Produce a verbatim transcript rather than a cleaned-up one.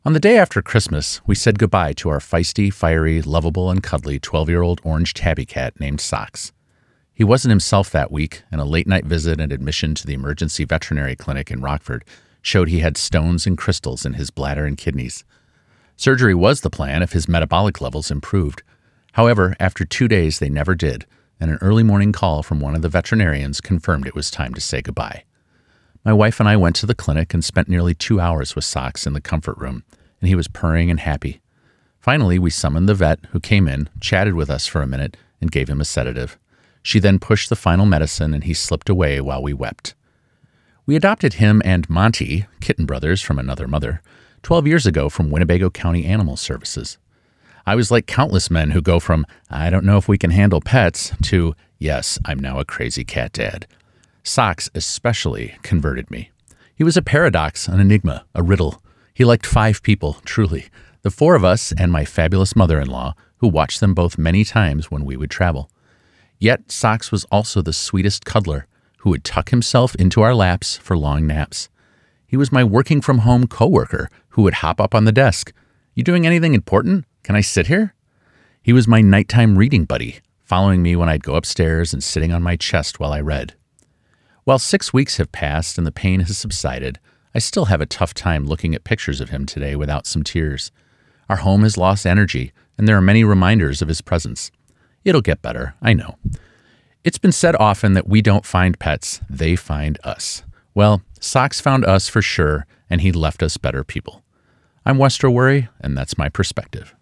On the day after Christmas, we said goodbye to our feisty, fiery, lovable, and cuddly twelve-year-old orange tabby cat named Socks. He wasn't himself that week, and a late-night visit and admission to the emergency veterinary clinic in Rockford showed he had stones and crystals in his bladder and kidneys. Surgery was the plan if his metabolic levels improved. However, after two days they never did, and an early morning call from one of the veterinarians confirmed it was time to say goodbye. My wife and I went to the clinic and spent nearly two hours with Socks in the comfort room, and he was purring and happy. Finally, we summoned the vet, who came in, chatted with us for a minute, and gave him a sedative. She then pushed the final medicine, and he slipped away while we wept. We adopted him and Monty, kitten brothers from another mother, twelve years ago from Winnebago County Animal Services. I was like countless men who go from, I don't know if we can handle pets, to, yes, I'm now a crazy cat dad. Socks especially converted me. He was a paradox, an enigma, a riddle. He liked five people, truly. The four of us and my fabulous mother-in-law, who watched them both many times when we would travel. Yet Socks was also the sweetest cuddler, who would tuck himself into our laps for long naps. He was my working-from-home coworker, who would hop up on the desk. You doing anything important? Can I sit here? He was my nighttime reading buddy, following me when I'd go upstairs and sitting on my chest while I read. While six weeks have passed and the pain has subsided, I still have a tough time looking at pictures of him today without some tears. Our home has lost energy, and there are many reminders of his presence. It'll get better, I know. It's been said often that we don't find pets, they find us. Well, Socks found us for sure, and he left us better people. I'm Wester Worry, and that's my perspective.